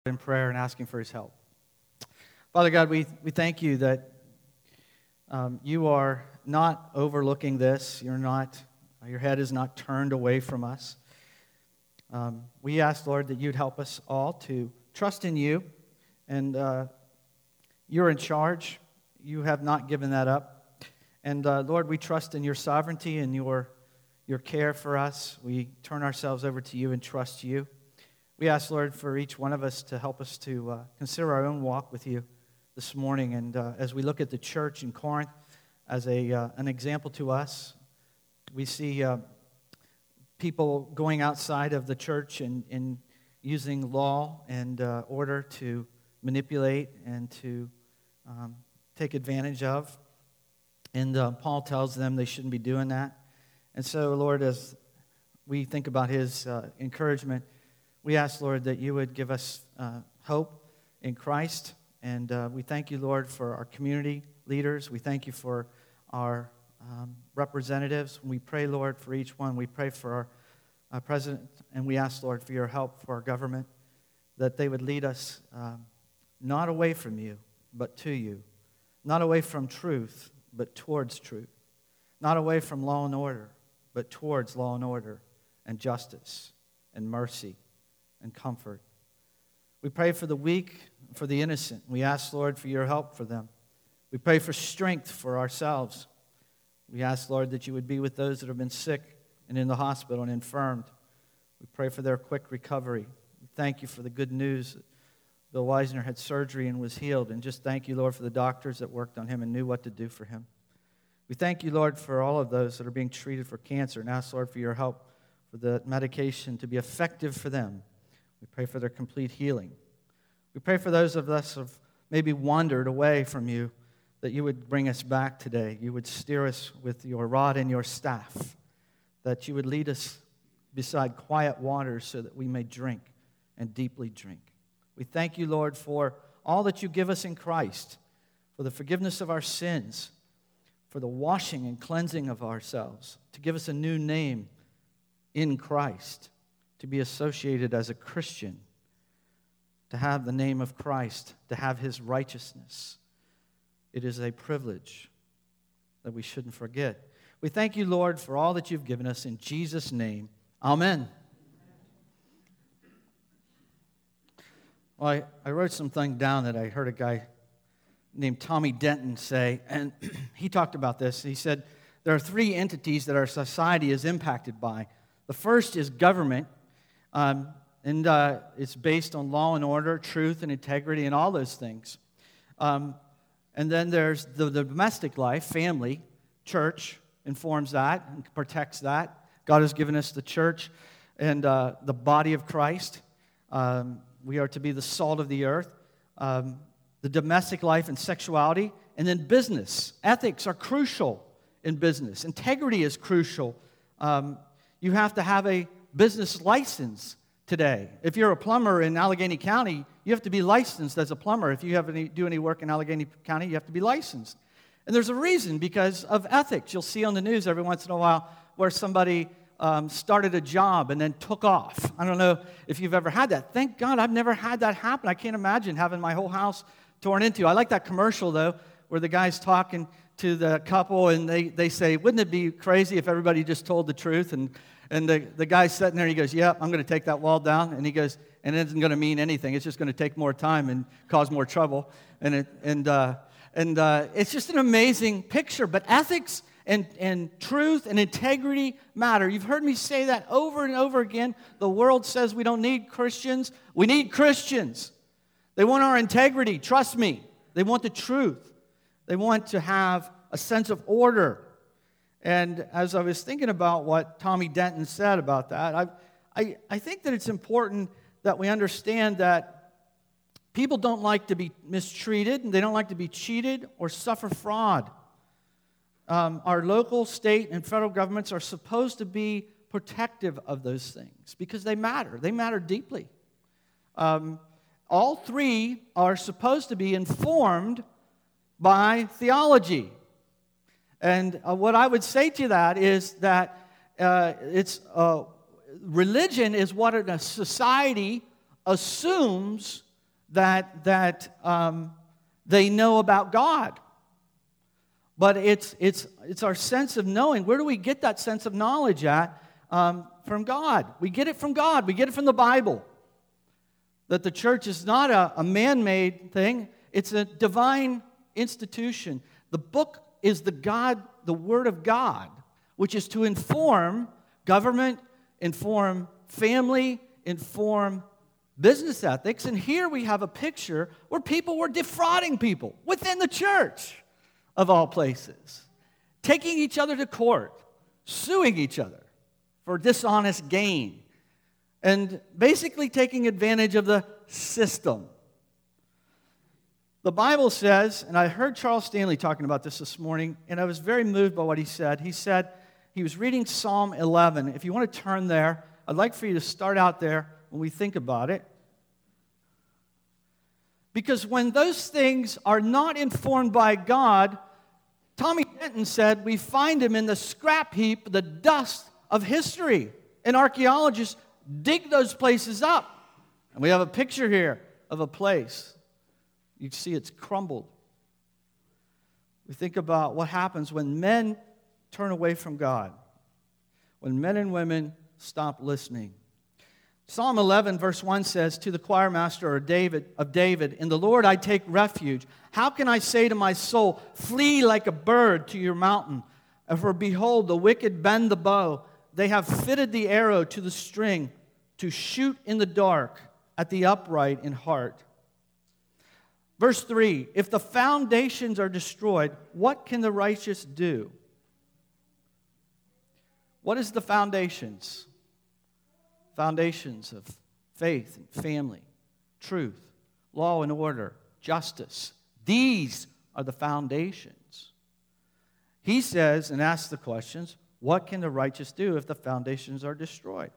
in prayer and asking for his help. Father God, we thank you that you are not overlooking this. Your head is not turned away from us. We ask, Lord, that you'd help us all to trust in you. And you're in charge. You have not given that up. And Lord, we trust in your sovereignty and your care for us. We turn ourselves over to you and trust you. We ask, Lord, for each one of us to help us to consider our own walk with you this morning. And as we look at the church in Corinth as an example to us, we see people going outside of the church and using law and order to manipulate and to take advantage of. And Paul tells them they shouldn't be doing that. And so, Lord, as we think about his encouragement, we ask, Lord, that you would give us hope in Christ. And we thank you, Lord, for our community leaders. We thank you for our representatives. We pray, Lord, for each one. We pray for our president, and we ask, Lord, for your help for our government, that they would lead us not away from you, but to you. Not away from truth, but towards truth. Not away from law and order, but towards law and order and justice and mercy and comfort. We pray for the weak, for the innocent. We ask, Lord, for your help for them. We pray for strength for ourselves. We ask, Lord, that you would be with those that have been sick and in the hospital and infirmed. We pray for their quick recovery. We thank you for the good news that Bill Weisner had surgery and was healed. And just thank you, Lord, for the doctors that worked on him and knew what to do for him. We thank you, Lord, for all of those that are being treated for cancer, and ask, Lord, for your help for the medication to be effective for them. We pray for their complete healing. We pray for those of us who have maybe wandered away from you, that you would bring us back today. You would steer us with your rod and your staff, that you would lead us beside quiet waters so that we may drink and deeply drink. We thank you, Lord, for all that you give us in Christ, for the forgiveness of our sins, for the washing and cleansing of ourselves, to give us a new name in Christ, to be associated as a Christian, to have the name of Christ, to have his righteousness. It is a privilege that we shouldn't forget. We thank you, Lord, for all that you've given us in Jesus' name. Amen. Well, I wrote something down that I heard a guy named Tommy Denton say, and he talked about this. He said, there are three entities that our society is impacted by. The first is government, and it's based on law and order, truth and integrity, and all those things. And then there's the domestic life, family, church informs that and protects that. God has given us the church and the body of Christ. We are to be the salt of the earth. The domestic life and sexuality, and then business. Ethics are crucial in business. Integrity is crucial. You have to have a business license today. If you're a plumber in Allegheny County, you have to be licensed as a plumber. If you do any work in Allegheny County, you have to be licensed. And there's a reason, because of ethics. You'll see on the news every once in a while where somebody started a job and then took off. I don't know if you've ever had that. Thank God I've never had that happen. I can't imagine having my whole house torn into. I like that commercial, though, where the guy's talking to the couple and they say, wouldn't it be crazy if everybody just told the truth? And the guy's sitting there and he goes, yeah, I'm going to take that wall down. And he goes, and it isn't going to mean anything. It's just going to take more time and cause more trouble. And it's just an amazing picture. But ethics and truth and integrity matter. You've heard me say that over and over again. The world says we don't need Christians. We need Christians. They want our integrity. Trust me. They want the truth. They want to have a sense of order. And as I was thinking about what Tommy Denton said about that, I think that it's important that we understand that people don't like to be mistreated, and they don't like to be cheated or suffer fraud. Our local, state, and federal governments are supposed to be protective of those things because they matter. They matter deeply. All three are supposed to be informed by theology. And what I would say to that is that religion is what a society assumes that they know about God. But it's our sense of knowing. Where do we get that sense of knowledge at? From God. We get it from God. We get it from the Bible. That the church is not a man-made thing. It's a divine institution. The book is the Word of God, which is to inform government, inform family, inform business ethics. And here we have a picture where people were defrauding people within the church, of all places, taking each other to court, suing each other for dishonest gain, and basically taking advantage of the system. The Bible says, and I heard Charles Stanley talking about this morning, and I was very moved by what he said. He said he was reading Psalm 11. If you want to turn there, I'd like for you to start out there when we think about it. Because when those things are not informed by God, Tommy Denton said, we find him in the scrap heap, the dust of history. And archaeologists dig those places up. And we have a picture here of a place. You can see it's crumbled. We think about what happens when men turn away from God, when men and women stop listening. Psalm 11, verse 1 says, to the choir master of David, in the Lord I take refuge. How can I say to my soul, flee like a bird to your mountain? For behold, the wicked bend the bow. They have fitted the arrow to the string to shoot in the dark at the upright in heart. Verse 3, if the foundations are destroyed, what can the righteous do? What is the foundations? Foundations of faith and family, truth, law and order, justice. These are the foundations. He says and asks the questions, what can the righteous do if the foundations are destroyed?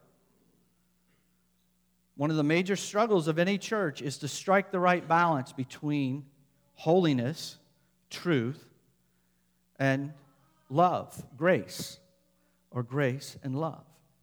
One of the major struggles of any church is to strike the right balance between holiness, truth, and love, grace, or grace and love.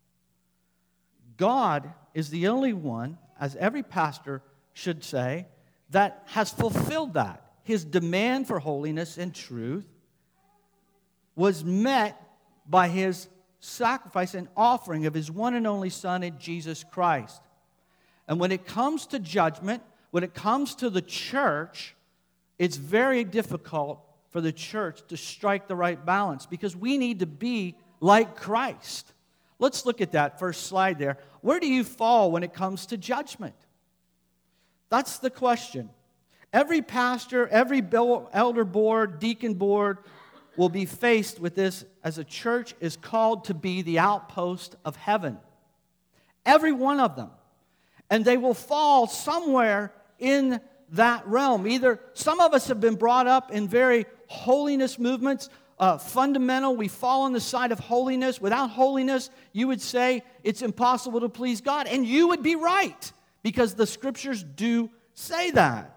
God is the only one, as every pastor should say, that has fulfilled that. His demand for holiness and truth was met by his sacrifice and offering of his one and only Son in Jesus Christ. And when it comes to judgment, when it comes to the church, it's very difficult for the church to strike the right balance because we need to be like Christ. Let's look at that first slide there. Where do you fall when it comes to judgment? That's the question. Every pastor, every elder board, deacon board will be faced with this as a church is called to be the outpost of heaven. Every one of them. And they will fall somewhere in that realm. Either some of us have been brought up in very holiness movements, fundamental. We fall on the side of holiness. Without holiness, you would say it's impossible to please God. And you would be right because the scriptures do say that.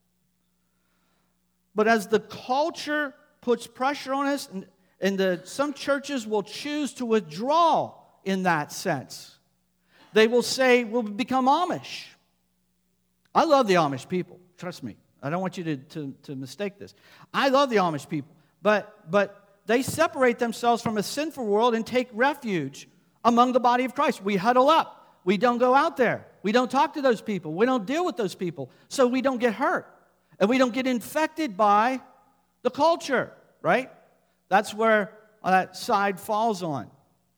But as the culture puts pressure on us, and some churches will choose to withdraw in that sense. They will say, we'll become Amish. I love the Amish people. Trust me. I don't want you to mistake this. I love the Amish people. But they separate themselves from a sinful world and take refuge among the body of Christ. We huddle up. We don't go out there. We don't talk to those people. We don't deal with those people. So we don't get hurt. And we don't get infected by the culture, right? That's where that side falls on.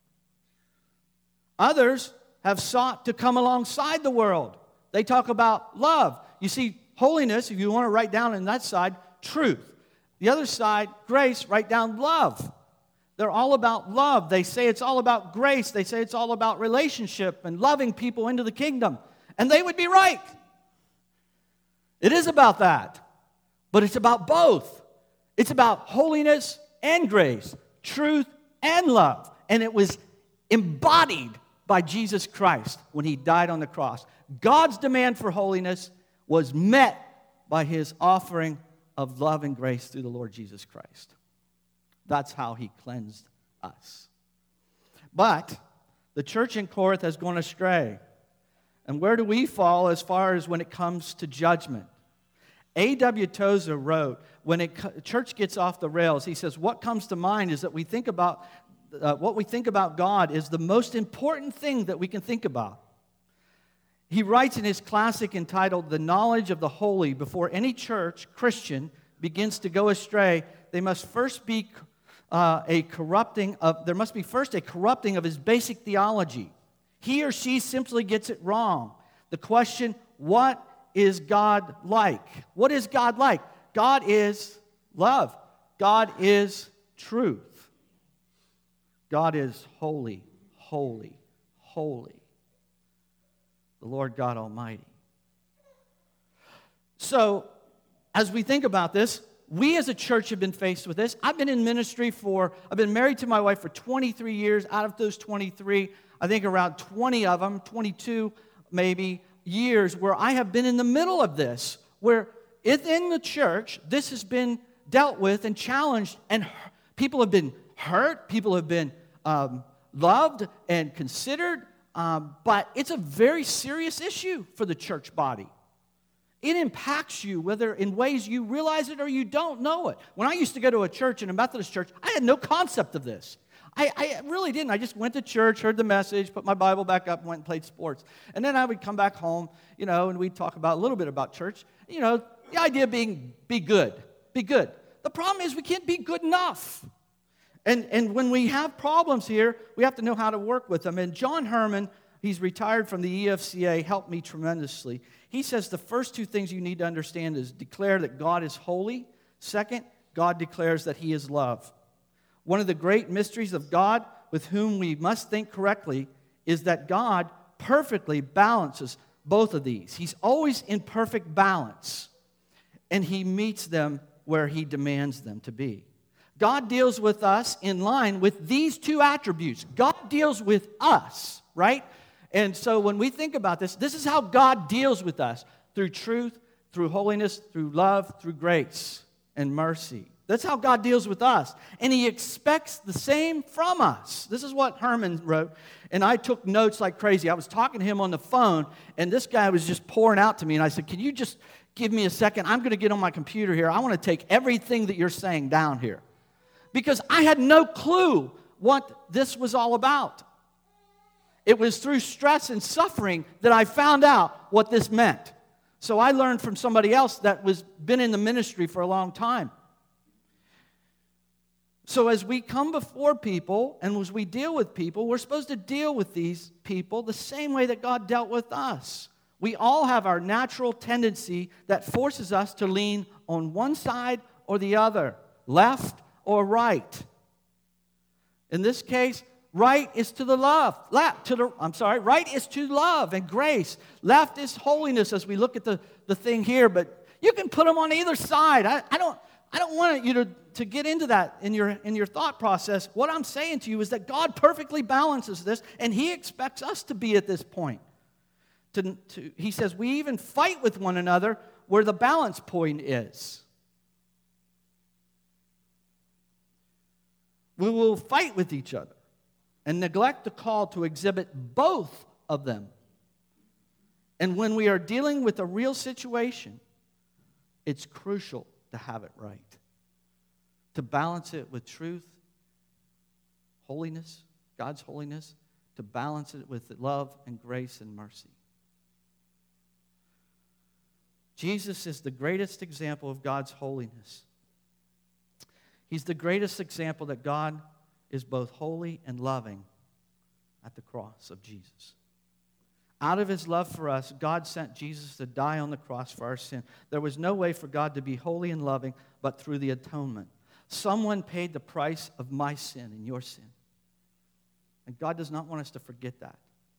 Others have sought to come alongside the world. They talk about love. You see, holiness, if you want to write down in that side, truth. The other side, grace, write down love. They're all about love. They say it's all about grace. They say it's all about relationship and loving people into the kingdom. And they would be right. It is about that. But it's about both. It's about holiness and grace, truth and love. And it was embodied by Jesus Christ when he died on the cross. God's demand for holiness was met by his offering of love and grace through the Lord Jesus Christ. That's how he cleansed us. But the church in Corinth has gone astray. And where do we fall as far as when it comes to judgment? A.W. Tozer wrote, when church gets off the rails, he says, what comes to mind is that we think about, what we think about God is the most important thing that we can think about. He writes in his classic entitled, The Knowledge of the Holy, before any church, Christian, begins to go astray, there must first be a corrupting of his basic theology. He or she simply gets it wrong. The question, what is God like? What is God like? God is love. God is truth. God is holy, holy, holy. The Lord God Almighty. So, as we think about this, we as a church have been faced with this. I've been in ministry I've been married to my wife for 23 years. Out of those 23, I think around 20 of them, 22 maybe, years where I have been in the middle of this, where within the church, this has been dealt with and challenged, and people have been hurt, people have been loved and considered, but it's a very serious issue for the church body. It impacts you, whether in ways you realize it or you don't know it. When I used to go to a church, in a Methodist church, I had no concept of this. I really didn't. I just went to church, heard the message, put my Bible back up, and went and played sports. And then I would come back home, and we'd talk a little bit about church. The idea being, be good. Be good. The problem is we can't be good enough. And when we have problems here, we have to know how to work with them. And John Herman, he's retired from the EFCA, helped me tremendously. He says the first two things you need to understand is declare that God is holy. Second, God declares that He is love. One of the great mysteries of God with whom we must think correctly is that God perfectly balances both of these. He's always in perfect balance, and He meets them where He demands them to be. God deals with us in line with these two attributes. God deals with us, right? And so when we think about this is how God deals with us, through truth, through holiness, through love, through grace and mercy. That's how God deals with us. And He expects the same from us. This is what Herman wrote, and I took notes like crazy. I was talking to him on the phone, and this guy was just pouring out to me, and I said, can you just give me a second? I'm going to get on my computer here. I want to take everything that you're saying down here. Because I had no clue what this was all about. It was through stress and suffering that I found out what this meant. So I learned from somebody else that was been in the ministry for a long time. So as we come before people and as we deal with people, we're supposed to deal with these people the same way that God dealt with us. We all have our natural tendency that forces us to lean on one side or the other, left or right. In this case, right is to the love. Right is to love and grace. Left is holiness as we look at the thing here, but you can put them on either side. I don't want you to get into that in your thought process. What I'm saying to you is that God perfectly balances this, and He expects us to be at this point. He says we even fight with one another where the balance point is. We will fight with each other and neglect the call to exhibit both of them. And when we are dealing with a real situation, it's crucial to have it right. To balance it with truth, holiness, God's holiness, to balance it with love and grace and mercy. Jesus is the greatest example of God's holiness. He's the greatest example that God is both holy and loving at the cross of Jesus. Out of His love for us, God sent Jesus to die on the cross for our sin. There was no way for God to be holy and loving but through the atonement. Someone paid the price of my sin and your sin. And God does not want us to forget that.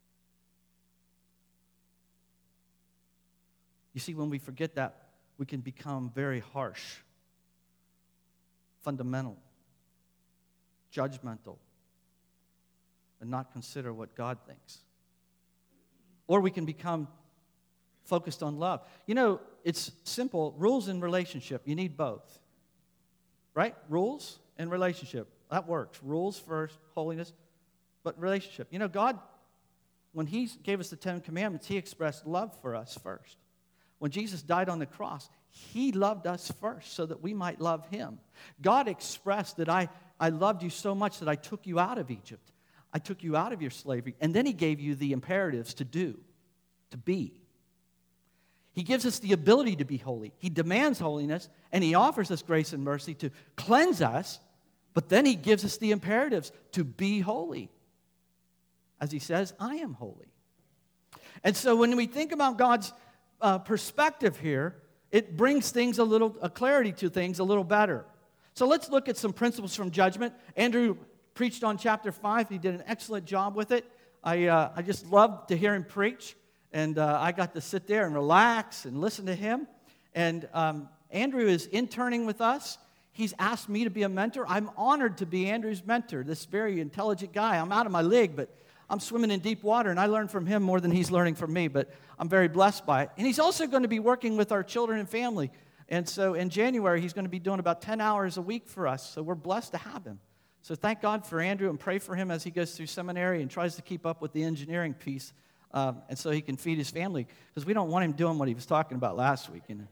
You see, when we forget that, we can become very harsh, fundamental, judgmental, and not consider what God thinks. Or we can become focused on love. It's simple. Rules in relationship, you need both. Right? Rules and relationship. That works. Rules first, holiness, but relationship. God when he gave us the Ten Commandments, he expressed love for us first. When Jesus died on the cross, he loved us first so that we might love him. God expressed that I loved you so much that I took you out of Egypt. I took you out of your slavery. And then he gave you the imperatives to do, to be. He gives us the ability to be holy. He demands holiness, and he offers us grace and mercy to cleanse us, but then he gives us the imperatives to be holy. As he says, I am holy. And so when we think about God's perspective here, it brings things a clarity to things a little better. So let's look at some principles from judgment. Andrew preached on chapter 5. He did an excellent job with it. I just loved to hear him preach. And I got to sit there and relax and listen to him. And Andrew is interning with us. He's asked me to be a mentor. I'm honored to be Andrew's mentor, this very intelligent guy. I'm out of my league, but I'm swimming in deep water, and I learn from him more than he's learning from me. But I'm very blessed by it. And he's also going to be working with our children and family. And so in January, he's going to be doing about 10 hours a week for us. So we're blessed to have him. So thank God for Andrew, and pray for him as he goes through seminary and tries to keep up with the engineering piece. And so he can feed his family, because we don't want him doing what he was talking about last week. You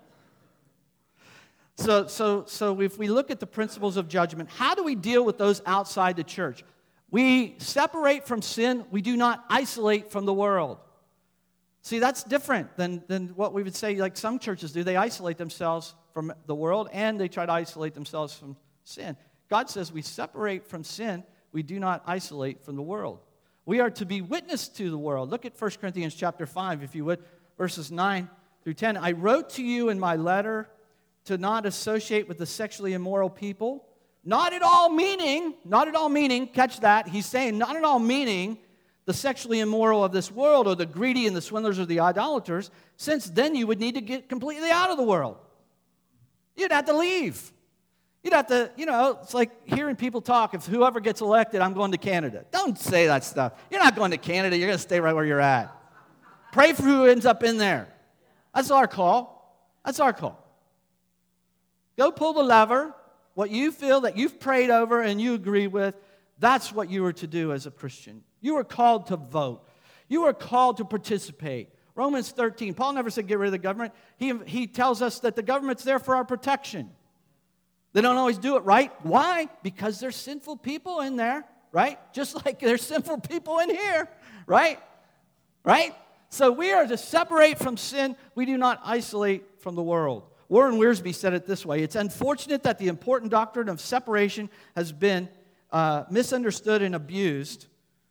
know? So if we look at the principles of judgment, how do we deal with those outside the church? We separate from sin. We do not isolate from the world. See, that's different than what we would say like some churches do. They isolate themselves from the world, and they try to isolate themselves from sin. God says we separate from sin. We do not isolate from the world. We are to be witness to the world. Look at 1 Corinthians chapter 5, if you would, verses 9 through 10. I wrote to you in my letter to not associate with the sexually immoral people. Not at all meaning, catch that. He's saying not at all meaning the sexually immoral of this world, or the greedy and the swindlers or the idolaters, since then you would need to get completely out of the world. You'd have to leave. You'd have to, it's like hearing people talk. If whoever gets elected, I'm going to Canada. Don't say that stuff. You're not going to Canada. You're going to stay right where you're at. Pray for who ends up in there. That's our call. That's our call. Go pull the lever. What you feel that you've prayed over and you agree with, that's what you are to do as a Christian. You are called to vote. You are called to participate. Romans 13, Paul never said get rid of the government. He tells us that the government's there for our protection. They don't always do it right. Why? Because there's sinful people in there, right? Just like there's sinful people in here, right? Right? So we are to separate from sin. We do not isolate from the world. Warren Wiersbe said it this way: it's unfortunate that the important doctrine of separation has been misunderstood and abused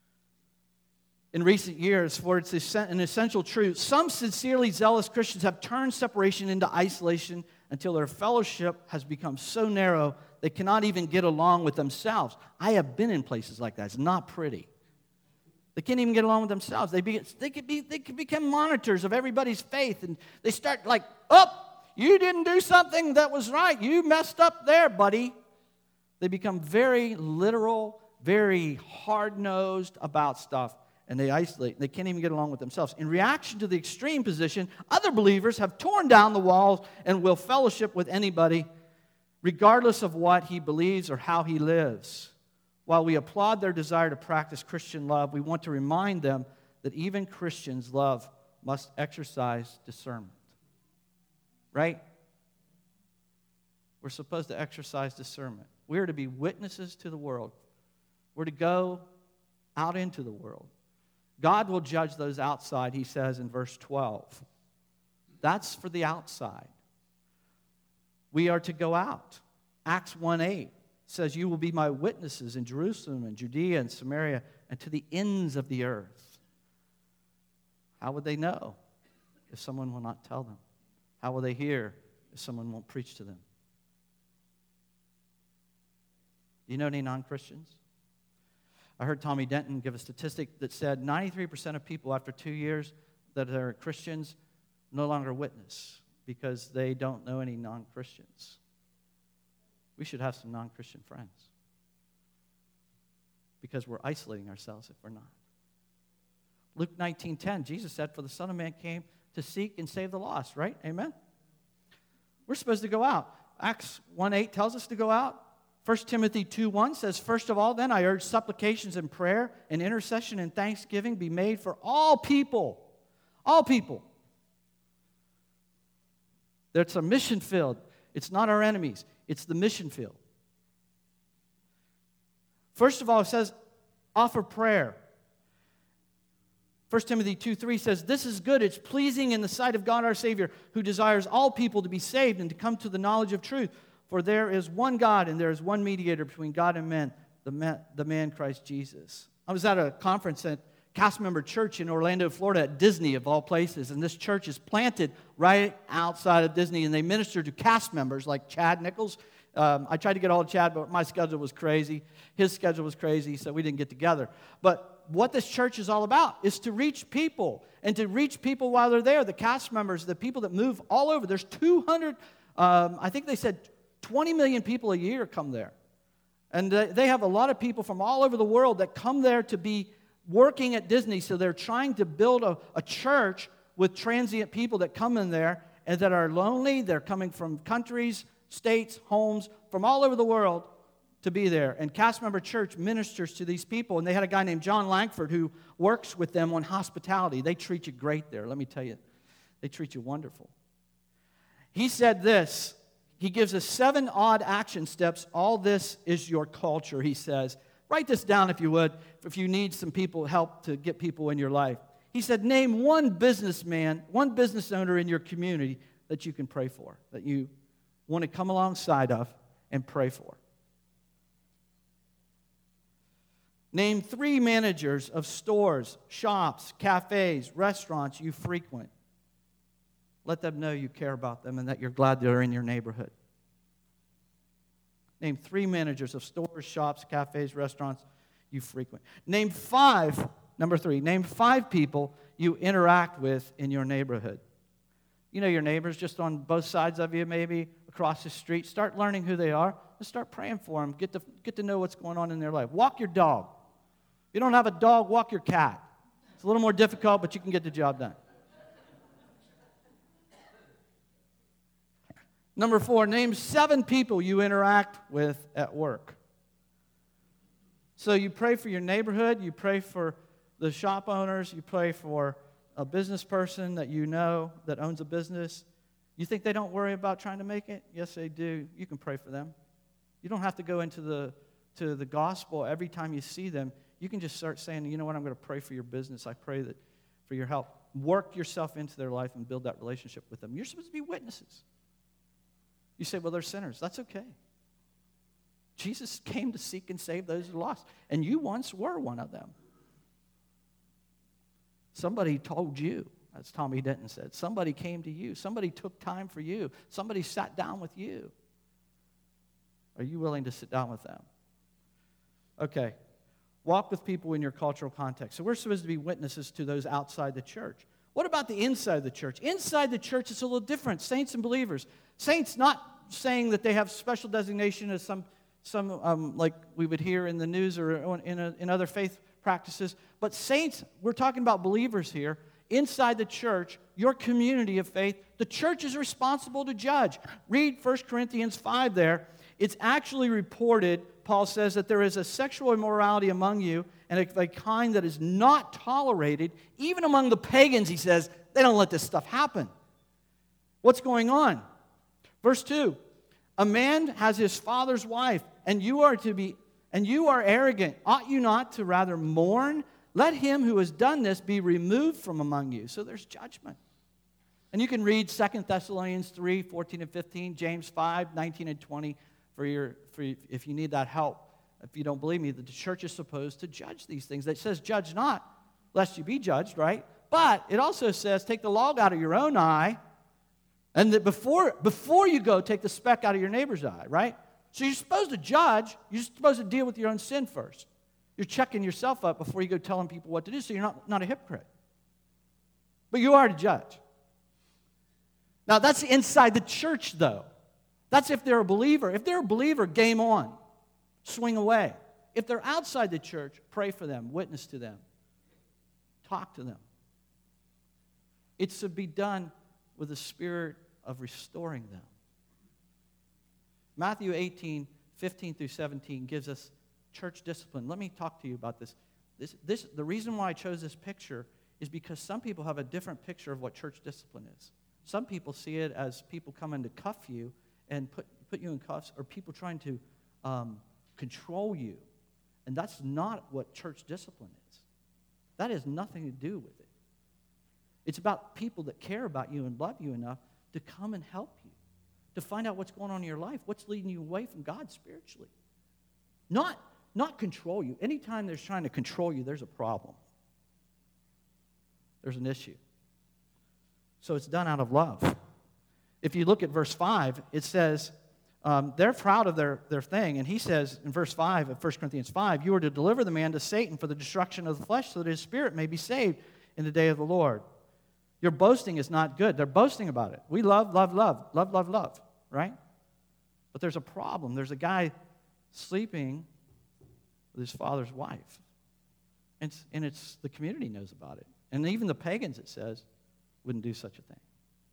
in recent years, for it's an essential truth. Some sincerely zealous Christians have turned separation into isolation until their fellowship has become so narrow they cannot even get along with themselves. I have been in places like that. It's not pretty. They can't even get along with themselves. They could become monitors of everybody's faith, and they start like, you didn't do something that was right. You messed up there, buddy. They become very literal, very hard-nosed about stuff. And they isolate. They can't even get along with themselves. In reaction to the extreme position, other believers have torn down the walls and will fellowship with anybody, regardless of what he believes or how he lives. While we applaud their desire to practice Christian love, we want to remind them that even Christians' love must exercise discernment. Right? We're supposed to exercise discernment. We are to be witnesses to the world. We're to go out into the world. God will judge those outside, he says in verse 12. That's for the outside. We are to go out. Acts 1:8 says, you will be my witnesses in Jerusalem and Judea and Samaria and to the ends of the earth. How would they know if someone will not tell them? How will they hear if someone won't preach to them? Do you know any non-Christians? I heard Tommy Denton give a statistic that said 93% of people after 2 years that are Christians no longer witness because they don't know any non-Christians. We should have some non-Christian friends because we're isolating ourselves if we're not. Luke 19:10, Jesus said, for the Son of Man came to seek and save the lost, right? Amen? We're supposed to go out. Acts 1:8 tells us to go out. 1 Timothy 2:1 says, "First of all, then, I urge supplications and prayer and intercession and thanksgiving be made for all people." All people. That's a mission field. It's not our enemies. It's the mission field. First of all, it says, offer prayer. 1 Timothy 2:3 says, "This is good. It's pleasing in the sight of God our Savior, who desires all people to be saved and to come to the knowledge of truth. For there is one God and there is one mediator between God and men, the man Christ Jesus." I was at a conference at Cast Member Church in Orlando, Florida, at Disney, of all places. And this church is planted right outside of Disney, and they minister to cast members like Chad Nichols. I tried to get a hold of Chad, but my schedule was crazy. His schedule was crazy, so we didn't get together. But what this church is all about is to reach people, and to reach people while they're there. The cast members, the people that move all over. There's 200, I think they said 20 million people a year come there. And they have a lot of people from all over the world that come there to be working at Disney. So they're trying to build a church with transient people that come in there and that are lonely. They're coming from countries, states, homes, from all over the world to be there. And Cast Member Church ministers to these people. And they had a guy named John Langford who works with them on hospitality. They treat you great there, let me tell you. They treat you wonderful. He said this. He gives us 7 odd action steps. All this is your culture, he says. Write this down if you would, if you need some people help to get people in your life. He said, name one businessman, one business owner in your community that you can pray for, that you want to come alongside of and pray for. Name 3 managers of stores, shops, cafes, restaurants you frequent. Let them know you care about them and that you're glad they're in your neighborhood. Name 3 managers of stores, shops, cafes, restaurants you frequent. Name 5, number 3, name 5 people you interact with in your neighborhood. You know your neighbors just on both sides of you, maybe across the street. Start learning who they are and start praying for them. Get to know what's going on in their life. Walk your dog. If you don't have a dog, walk your cat. It's a little more difficult, but you can get the job done. Number 4, name 7 people you interact with at work. So you pray for your neighborhood, you pray for the shop owners, you pray for a business person that you know that owns a business. You think they don't worry about trying to make it? Yes, they do. You can pray for them. You don't have to go into the gospel every time you see them. You can just start saying, you know what, I'm going to pray for your business. I pray that for your help. Work yourself into their life and build that relationship with them. You're supposed to be witnesses. You say, well, they're sinners. That's okay. Jesus came to seek and save those who are lost. And you once were one of them. Somebody told you, as Tommy Denton said. Somebody came to you. Somebody took time for you. Somebody sat down with you. Are you willing to sit down with them? Okay. Walk with people in your cultural context. So we're supposed to be witnesses to those outside the church. What about the inside of the church? Inside the church, it's a little different. Saints and believers. Saints, not saying that they have special designation as some like we would hear in the news or in other faith practices. But saints, we're talking about believers here. Inside the church, your community of faith, the church is responsible to judge. Read 1 Corinthians 5 there. It's actually reported, Paul says, that there is a sexual immorality among you, and a kind that is not tolerated. Even among the pagans, he says, they don't let this stuff happen. What's going on? Verse 2, a man has his father's wife, and you are arrogant. Ought you not to rather mourn? Let him who has done this be removed from among you. So there's judgment. And you can read 2 Thessalonians 3, 14 and 15, James 5, 19 and 20 if you need that help. If you don't believe me, the church is supposed to judge these things. It says, judge not, lest you be judged, right? But it also says, take the log out of your own eye, and that before you go, take the speck out of your neighbor's eye, right? So you're supposed to judge. You're supposed to deal with your own sin first. You're checking yourself up before you go telling people what to do, so you're not a hypocrite. But you are to judge. Now, that's inside the church, though. That's if they're a believer. If they're a believer, game on. Swing away. If they're outside the church, pray for them, witness to them, talk to them. It's to be done with a spirit of restoring them. Matthew 18, 15 through 17 gives us church discipline. Let me talk to you about this. The reason why I chose this picture is because some people have a different picture of what church discipline is. Some people see it as people coming to cuff you and put you in cuffs, or people trying to control you. And that's not what church discipline is. That has nothing to do with it. It's about people that care about you and love you enough to come and help you, to find out what's going on in your life, what's leading you away from God spiritually. Not control you. Anytime there's trying to control you, there's a problem. There's an issue. So it's done out of love. If you look at verse 5, it says, they're proud of their thing. And he says in verse 5 of 1 Corinthians 5, you are to deliver the man to Satan for the destruction of the flesh so that his spirit may be saved in the day of the Lord. Your boasting is not good. They're boasting about it. We love, right? But there's a problem. There's a guy sleeping with his father's wife. And it's the community knows about it. And even the pagans, it says, wouldn't do such a thing.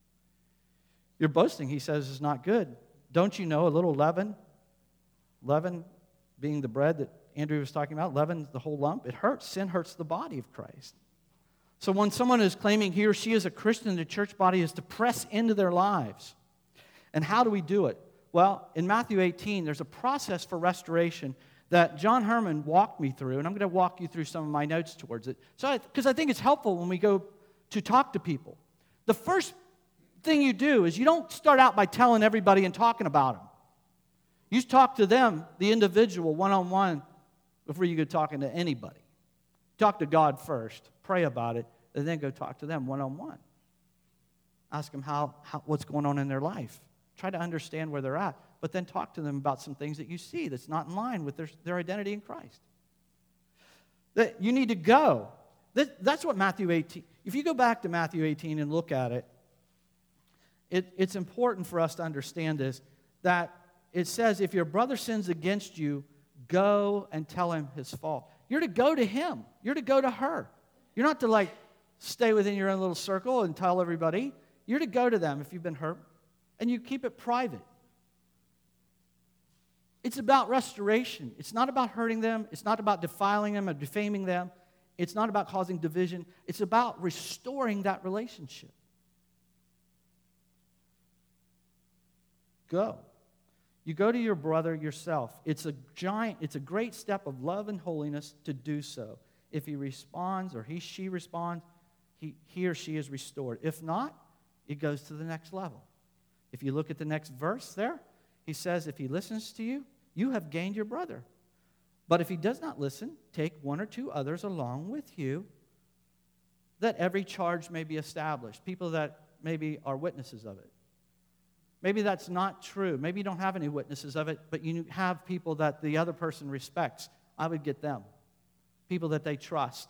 Your boasting, he says, is not good. Don't you know a little leaven? Leaven being the bread that Andrew was talking about, leaven the whole lump. It hurts. Sin hurts the body of Christ. So when someone is claiming he or she is a Christian in the church body, is to press into their lives. And how do we do it? Well, in Matthew 18, there's a process for restoration that John Herman walked me through, and I'm going to walk you through some of my notes towards it. So, because I think it's helpful when we go to talk to people. The first thing you do is you don't start out by telling everybody and talking about them. You talk to them, the individual, one-on-one, before you go talking to anybody. Talk to God first, pray about it, and then go talk to them one-on-one. Ask them what's going on in their life. Try to understand where they're at, but then talk to them about some things that you see that's not in line with their identity in Christ. That you need to go. That's what Matthew 18, if you go back to Matthew 18 and look at it, it's important for us to understand this, that it says, if your brother sins against you, go and tell him his fault. You're to go to him. You're to go to her. You're not to stay within your own little circle and tell everybody. You're to go to them if you've been hurt, and you keep it private. It's about restoration. It's not about hurting them. It's not about defiling them or defaming them. It's not about causing division. It's about restoring that relationship. Go. You go to your brother yourself. It's a great step of love and holiness to do so. If he responds or she responds, he or she is restored. If not, it goes to the next level. If you look at the next verse there, he says, if he listens to you, you have gained your brother. But if he does not listen, take one or two others along with you, that every charge may be established. People that maybe are witnesses of it. Maybe that's not true. Maybe you don't have any witnesses of it, but you have people that the other person respects. I would get them. People that they trust.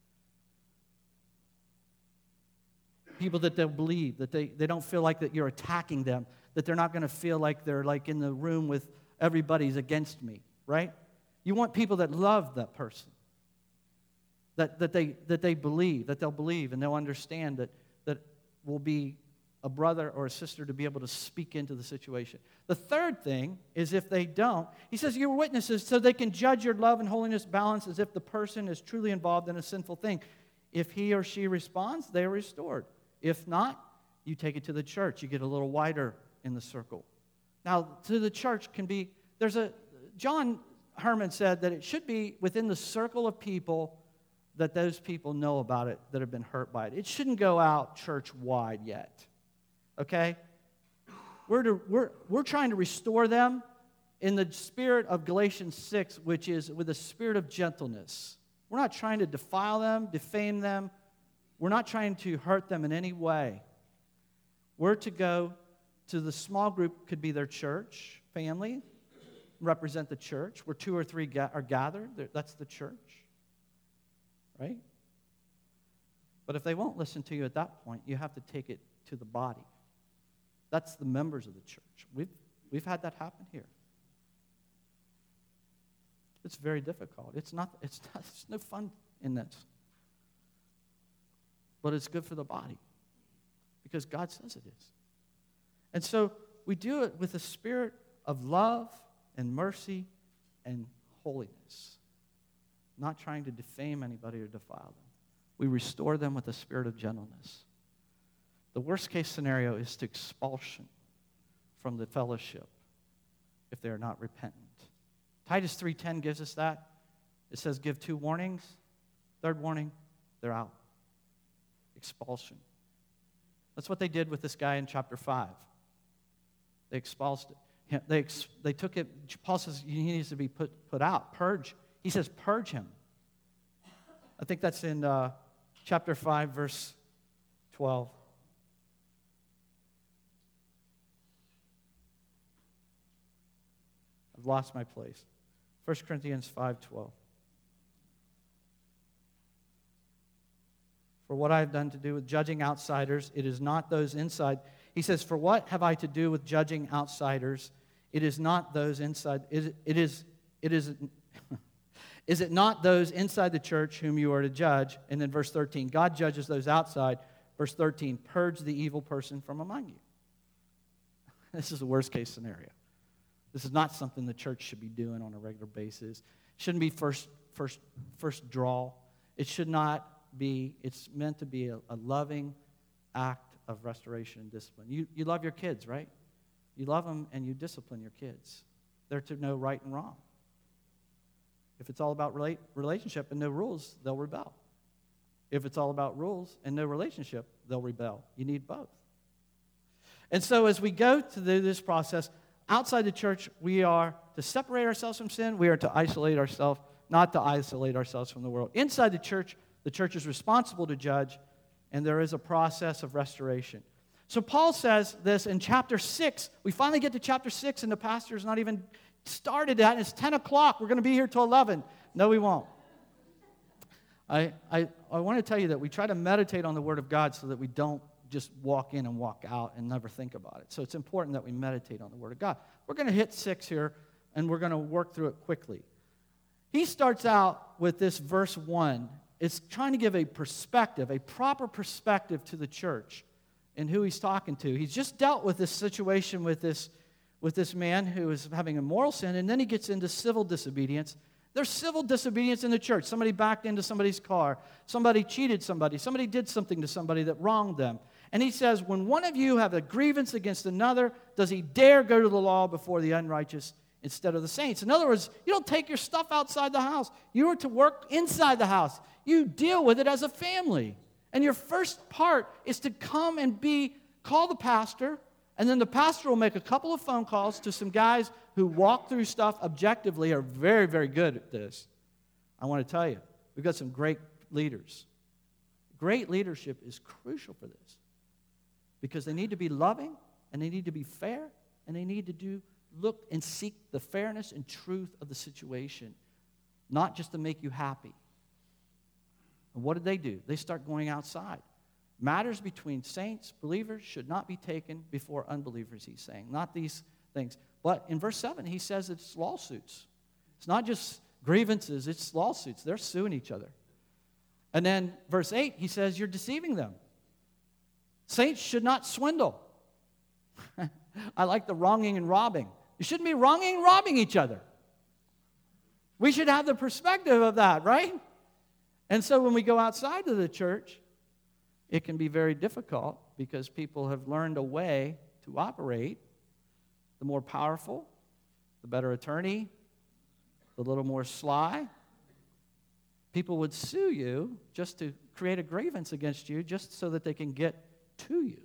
People that they'll believe, that they don't feel like that you're attacking them, that they're not going to feel like they're in the room with everybody's against me, right? You want people that love that person, that they believe, that they'll believe, and they'll understand that will be a brother or a sister to be able to speak into the situation. The third thing is if they don't, he says, you're witnesses so they can judge your love and holiness balance as if the person is truly involved in a sinful thing. If he or she responds, they are restored. If not, you take it to the church. You get a little wider in the circle. Now, to the church can be, John Herman said that it should be within the circle of people that those people know about it that have been hurt by it. It shouldn't go out church-wide yet. Okay? We're trying to restore them in the spirit of Galatians 6, which is with a spirit of gentleness. We're not trying to defile them, defame them. We're not trying to hurt them in any way. We're to go to the small group, could be their church, family, represent the church, where 2 or 3 are gathered. That's the church, right? But if they won't listen to you at that point, you have to take it to the body. That's the members of the church. We've had that happen here. It's very difficult. It's no fun in this. But it's good for the body because God says it is. And so we do it with a spirit of love and mercy and holiness, not trying to defame anybody or defile them. We restore them with a spirit of gentleness. The worst case scenario is to expulsion from the fellowship if they are not repentant. Titus 3:10 gives us that. It says, give 2 warnings. Third warning, they're out. Expulsion. That's what they did with this guy in chapter 5. They expulsed him. They took it. Paul says he needs to be put out, purge. He says, purge him. I think that's in chapter 5, verse 12. I've lost my place. 1 Corinthians 5:12. For what I have done to do with judging outsiders, it is not those inside. He says, for what have I to do with judging outsiders? It is not those inside. Is it not those inside the church whom you are to judge? And then verse 13, God judges those outside. Verse 13, purge the evil person from among you. This is the worst case scenario. This is not something the church should be doing on a regular basis. It shouldn't be first draw. It should not be. It's meant to be a loving act of restoration and discipline. You love your kids, right? You love them and you discipline your kids. They're to know right and wrong. If it's all about relationship and no rules, they'll rebel. If it's all about rules and no relationship, they'll rebel. You need both. And so as we go to do this process, outside the church, we are to separate ourselves from sin. We are to isolate ourselves, not to isolate ourselves from the world. Inside the church is responsible to judge, and there is a process of restoration. So Paul says this in chapter 6. We finally get to chapter 6, and the pastor's not even started that, and it's 10 o'clock. We're going to be here till 11. No, we won't. I want to tell you that we try to meditate on the Word of God so that we don't just walk in and walk out and never think about it. So it's important that we meditate on the Word of God. We're going to hit 6 here, and we're going to work through it quickly. He starts out with this verse 1. It's trying to give a perspective, a proper perspective to the church and who he's talking to. He's just dealt with this situation with this man who is having a moral sin, and then he gets into civil disobedience. There's civil disobedience in the church. Somebody backed into somebody's car. Somebody cheated somebody. Somebody did something to somebody that wronged them. And he says, when one of you have a grievance against another, does he dare go to the law before the unrighteous instead of the saints? In other words, you don't take your stuff outside the house. You are to work inside the house. You deal with it as a family. And your first part is to come and call the pastor, and then the pastor will make a couple of phone calls to some guys who walk through stuff objectively, are very, very good at this. I want to tell you, we've got some great leaders. Great leadership is crucial for this because they need to be loving, and they need to be fair, and they need to look and seek the fairness and truth of the situation, not just to make you happy. And what do? They start going outside. Matters between saints, believers, should not be taken before unbelievers, he's saying. Not these things. But in verse 7, he says it's lawsuits. It's not just grievances, it's lawsuits. They're suing each other. And then verse 8, he says you're deceiving them. Saints should not swindle. I like the wronging and robbing. You shouldn't be wronging and robbing each other. We should have the perspective of that, right? And so when we go outside of the church, it can be very difficult because people have learned a way to operate. The more powerful, the better attorney, the little more sly. People would sue you just to create a grievance against you just so that they can get to you.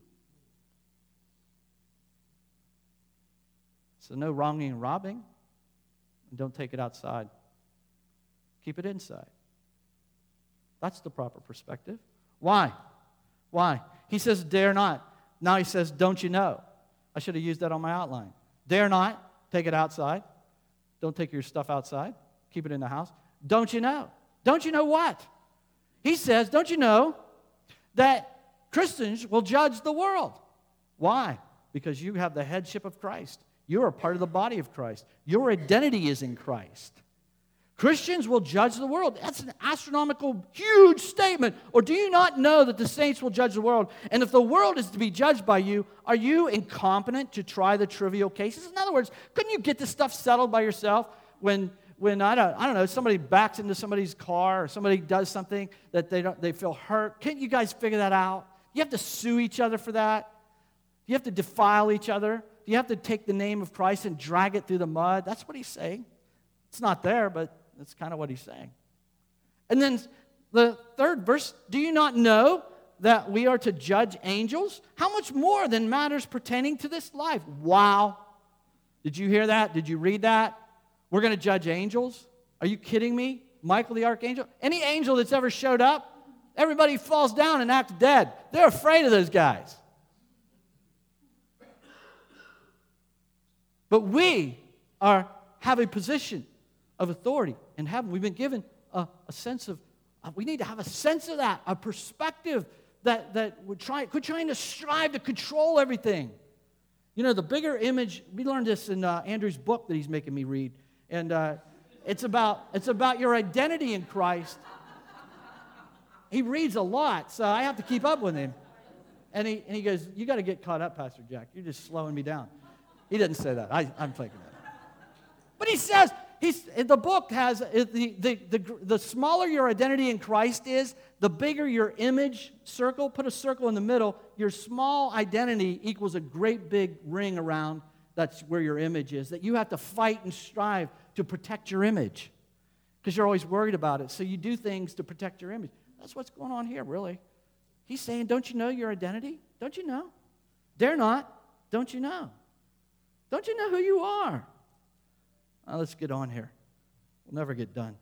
So no wronging and robbing. And don't take it outside. Keep it inside. That's the proper perspective. Why? Why? He says, dare not. Now he says, don't you know? I should have used that on my outline. Dare not. Take it outside. Don't take your stuff outside. Keep it in the house. Don't you know? Don't you know what? He says, don't you know that Christians will judge the world? Why? Because you have the headship of Christ. You are part of the body of Christ. Your identity is in Christ. Christians will judge the world. That's an astronomical, huge statement. Or do you not know that the saints will judge the world? And if the world is to be judged by you, are you incompetent to try the trivial cases? In other words, couldn't you get this stuff settled by yourself when I don't know, somebody backs into somebody's car or somebody does something that they feel hurt? Can't you guys figure that out? You have to sue each other for that? You have to defile each other? Do you have to take the name of Christ and drag it through the mud? That's what he's saying. It's not there, but that's kind of what he's saying. And then the third verse, do you not know that we are to judge angels? How much more than matters pertaining to this life? Wow. Did you hear that? Did you read that? We're going to judge angels? Are you kidding me? Michael the archangel? Any angel that's ever showed up, everybody falls down and acts dead. They're afraid of those guys. But we have a position of authority in heaven. We've been given a sense of, we need to have a sense of that, a perspective that we're trying to strive to control everything. You know, the bigger image, we learned this in Andrew's book that he's making me read, and it's about your identity in Christ. He reads a lot, so I have to keep up with him. And he goes, you got to get caught up, Pastor Jack. You're just slowing me down. He didn't say that. I'm thinking that. But he says, the book has, the smaller your identity in Christ is, the bigger your image circle. Put a circle in the middle. Your small identity equals a great big ring around. That's where your image is. That you have to fight and strive to protect your image. Because you're always worried about it. So you do things to protect your image. That's what's going on here, really. He's saying, don't you know your identity? Don't you know? Dare not. Don't you know? Don't you know who you are? Now, let's get on here. We'll never get done.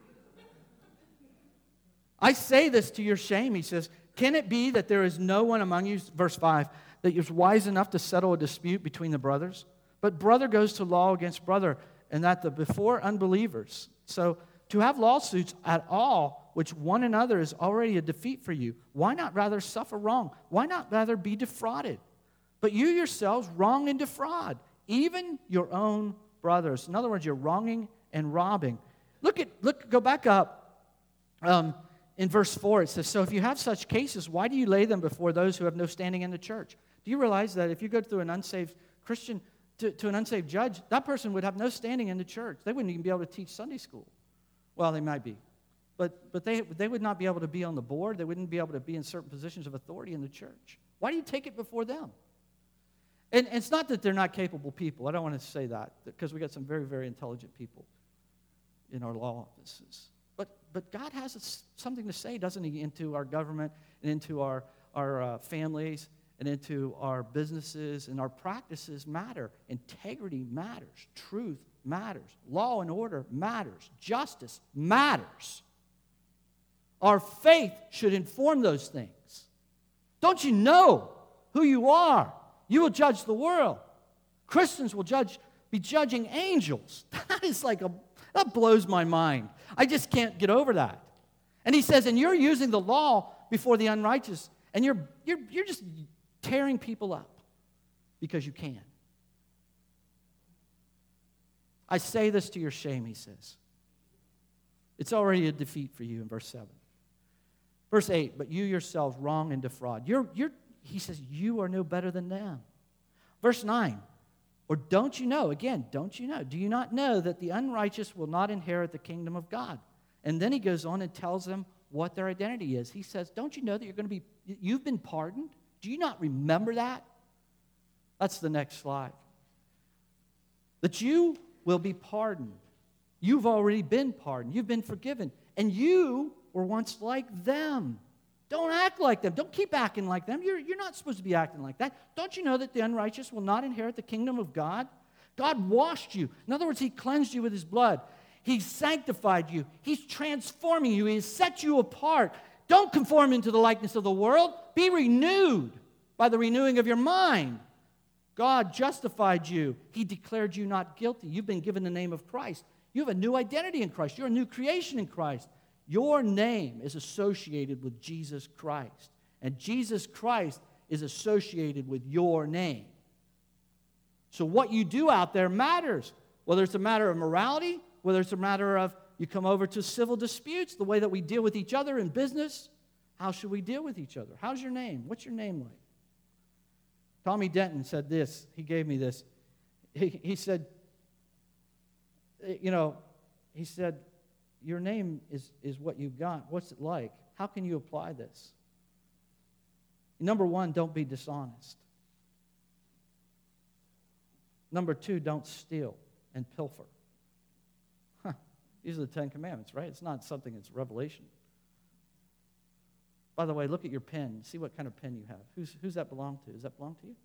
I say this to your shame, he says. Can it be that there is no one among you, verse 5, that is wise enough to settle a dispute between the brothers? But brother goes to law against brother, and that before unbelievers. So to have lawsuits at all, which one another is already a defeat for you, why not rather suffer wrong? Why not rather be defrauded? But you yourselves wrong and defraud, even your own brothers. In other words, you're wronging and robbing. Go back up in verse 4. It says, so if you have such cases, why do you lay them before those who have no standing in the church? Do you realize that if you go through an unsaved Christian to an unsaved judge, that person would have no standing in the church? They wouldn't even be able to teach Sunday school. Well, they might be. But they would not be able to be on the board. They wouldn't be able to be in certain positions of authority in the church. Why do you take it before them? And it's not that they're not capable people. I don't want to say that, because we got some very, very intelligent people in our law offices. But God has something to say, doesn't he, into our government and into our families and into our businesses, and our practices matter. Integrity matters. Truth matters. Law and order matters. Justice matters. Our faith should inform those things. Don't you know who you are? You will judge the world. Christians will be judging angels. That blows my mind. I just can't get over that. And he says, and you're using the law before the unrighteous, and you're just tearing people up because you can. I say this to your shame, he says. It's already a defeat for you in verse 7. Verse 8, but you yourselves wrong and defraud. He says, you are no better than them. Verse 9, or don't you know, again, don't you know, do you not know that the unrighteous will not inherit the kingdom of God? And then he goes on and tells them what their identity is. He says, don't you know that you've been pardoned? Do you not remember that? That's the next slide. That you will be pardoned. You've already been pardoned. You've been forgiven. And you were once like them. Don't act like them. Don't keep acting like them. You're not supposed to be acting like that. Don't you know that the unrighteous will not inherit the kingdom of God? God washed you. In other words, he cleansed you with his blood. He sanctified you. He's transforming you. He has set you apart. Don't conform into the likeness of the world. Be renewed by the renewing of your mind. God justified you. He declared you not guilty. You've been given the name of Christ. You have a new identity in Christ. You're a new creation in Christ. Your name is associated with Jesus Christ. And Jesus Christ is associated with your name. So what you do out there matters. Whether it's a matter of morality, whether it's a matter of you come over to civil disputes, the way that we deal with each other in business. How should we deal with each other? How's your name? What's your name like? Tommy Denton said this. He gave me this. He said, he said, your name is what you've got. What's it like? How can you apply this? Number one, don't be dishonest. Number two, don't steal and pilfer. These are the 10 Commandments, right? It's not something that's revelation. By the way, look at your pen. See what kind of pen you have. Who's that belong to? Does that belong to you?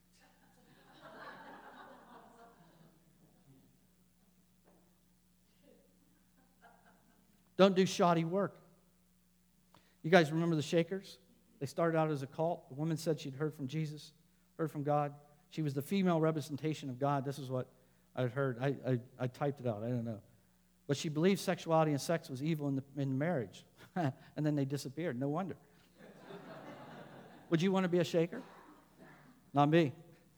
Don't do shoddy work. You guys remember the Shakers? They started out as a cult. The woman said she'd heard from Jesus, heard from God. She was the female representation of God. This is what I'd heard. I typed it out. I don't know. But she believed sexuality and sex was evil in marriage. And then they disappeared. No wonder. Would you want to be a shaker? Not me.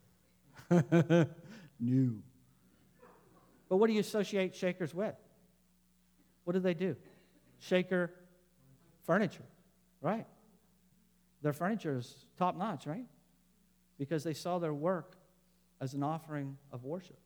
No. But what do you associate shakers with? What do they do? Shaker furniture, right? Their furniture is top notch, right? Because they saw their work as an offering of worship.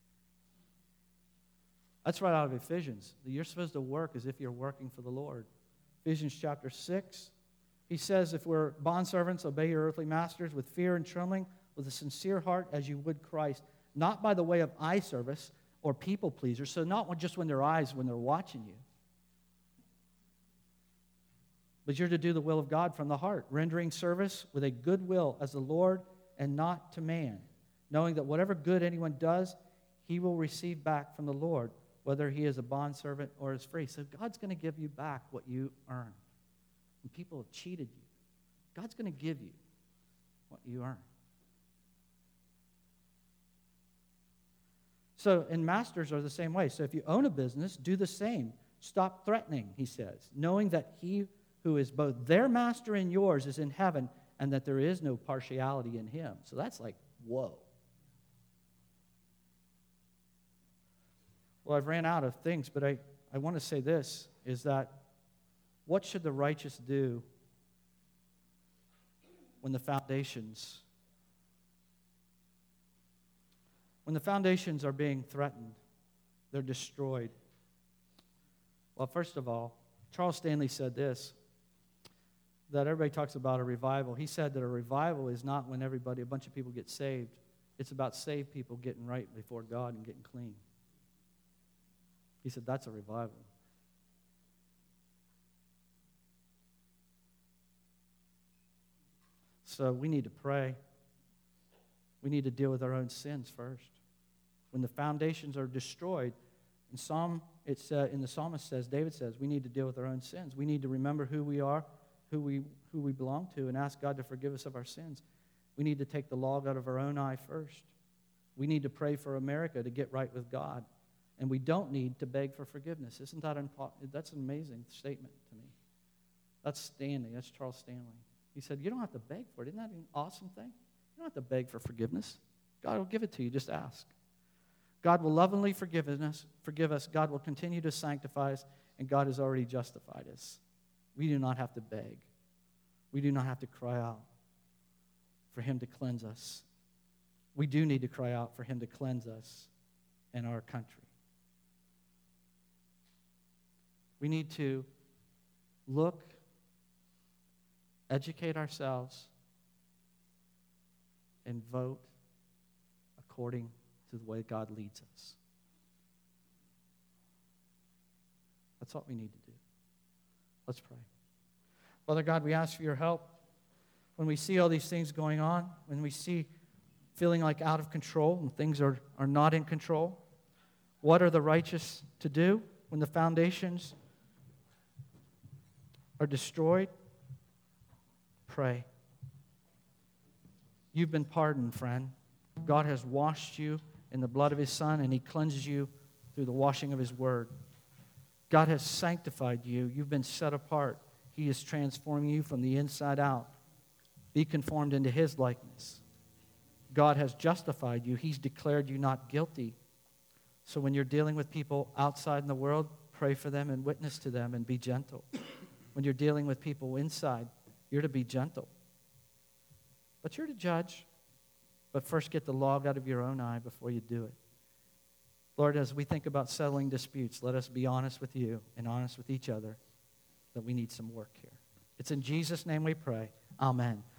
That's right out of Ephesians. You're supposed to work as if you're working for the Lord. Ephesians chapter 6, he says, if we're bondservants, obey your earthly masters with fear and trembling, with a sincere heart as you would Christ, not by the way of eye service or people pleasers, so not just when they're watching you, but you're to do the will of God from the heart, rendering service with a good will as the Lord and not to man, knowing that whatever good anyone does, he will receive back from the Lord, whether he is a bondservant or is free. So God's going to give you back what you earn. And people have cheated you. God's going to give you what you earn. So, and masters are the same way. So if you own a business, do the same. Stop threatening, he says, knowing that he who is both their master and yours is in heaven, and that there is no partiality in him. So that's like, whoa. Well, I've ran out of things, but I want to say this, is that what should the righteous do when the foundations are being threatened, they're destroyed? Well, first of all, Charles Stanley said this, that everybody talks about a revival. He said that a revival is not when a bunch of people get saved. It's about saved people getting right before God and getting clean. He said that's a revival. So we need to pray. We need to deal with our own sins first. When the foundations are destroyed, in the psalmist says, David says, we need to deal with our own sins. We need to remember who we are, who we belong to, and ask God to forgive us of our sins. We need to take the log out of our own eye first. We need to pray for America to get right with God. And we don't need to beg for forgiveness. Isn't that that's an amazing statement to me? That's Stanley. That's Charles Stanley. He said, you don't have to beg for it. Isn't that an awesome thing? You don't have to beg for forgiveness. God will give it to you. Just ask. God will lovingly forgive us. God will continue to sanctify us, and God has already justified us. We do not have to beg. We do not have to cry out for him to cleanse us. We do need to cry out for him to cleanse us and our country. We need to look, educate ourselves, and vote according to the way God leads us. That's what we need to do. Let's pray. Father God, we ask for your help. When we see all these things going on, when we see feeling like out of control and things are not in control, what are the righteous to do when the foundations are destroyed? Pray. You've been pardoned, friend. God has washed you in the blood of his Son, and he cleanses you through the washing of his word. God has sanctified you. You've been set apart. He is transforming you from the inside out. Be conformed into his likeness. God has justified you. He's declared you not guilty. So when you're dealing with people outside in the world, pray for them and witness to them and be gentle. When you're dealing with people inside, you're to be gentle. But you're to judge. But first get the log out of your own eye before you do it. Lord, as we think about settling disputes, let us be honest with you and honest with each other that we need some work here. It's in Jesus' name we pray. Amen.